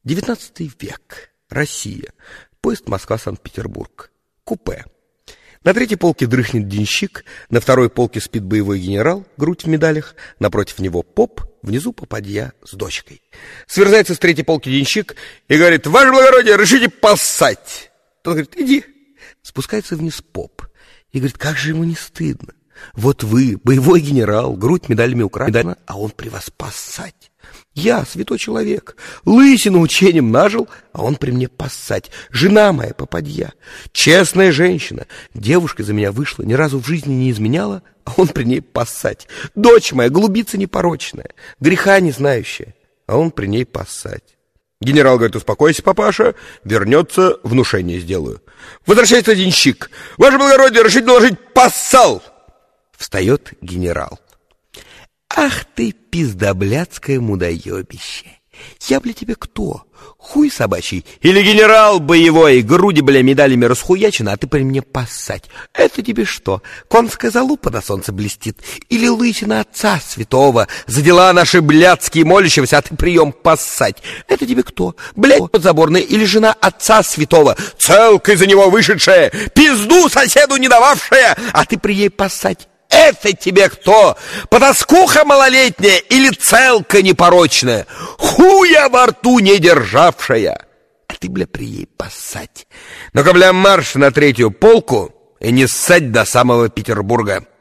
XIX век. Россия. Поезд Москва-Санкт-Петербург. Купе. На третьей полке дрыхнет денщик, на второй полке спит боевой генерал, грудь в медалях, напротив него поп, внизу попадья с дочкой. Сверзается с третьей полки денщик и говорит: «Ваше благородие, решите поссать!» Тот говорит: «Иди». Спускается вниз поп и говорит: «Как же ему не стыдно? Вот вы, боевой генерал, грудь медалями украдена, а он при вас поссать. Я, святой человек, лысину учением нажил, а он при мне поссать. Жена моя попадья, честная женщина, девушка за меня вышла, ни разу в жизни не изменяла, а он при ней поссать. Дочь моя, голубица непорочная, греха не знающая, а он при ней поссать». Генерал говорит: «Успокойся, папаша, вернется, внушение сделаю». Возвращается денщик: «Ваше благородие, решить доложить, поссал». Встает генерал: «Ах ты, пиздоблядское мудоебище! Я, бля, тебе кто? Хуй собачий? Или генерал боевой, груди, бля, медалями расхуячены, а ты при мне поссать? Это тебе что, конская залупа на солнце блестит? Или лысина отца святого? За дела наши блядские молящегося, а ты прием поссать? Это тебе кто? Блядь, подзаборный, или жена отца святого, целкой за него вышедшая, пизду соседу не дававшая, а ты при ей поссать? Это тебе кто? Потаскуха малолетняя или целка непорочная, хуя во рту не державшая, а ты, бля, при ей поссать. Ну-ка, бля, марш на третью полку и не ссать до самого Петербурга».